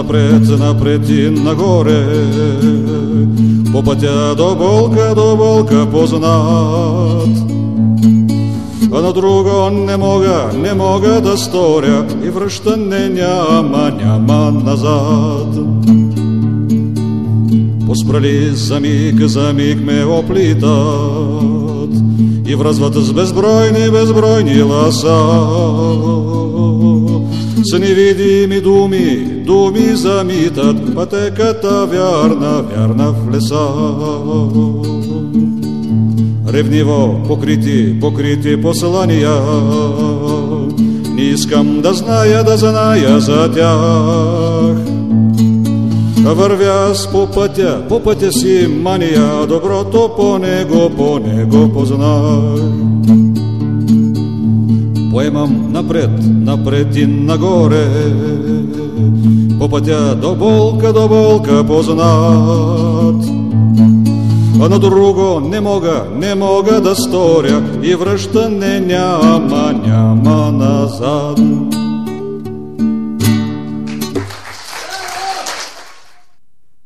напред и нагоре, по пътя до болка познат. А на друго не мога да сторя и връщане няма назад. Поспрали за миг ме оплитат и връзват с безбройни ласа. С невидими думи замитат пътеката вярна в леса. Ревниво покрити послания, не искам да зная за тях. Вървя с по пътя си мания, доброто по него познах. Поемам напред и нагоре, по пътя до болка познат. А на друго не мога да сторя и връщане няма назад.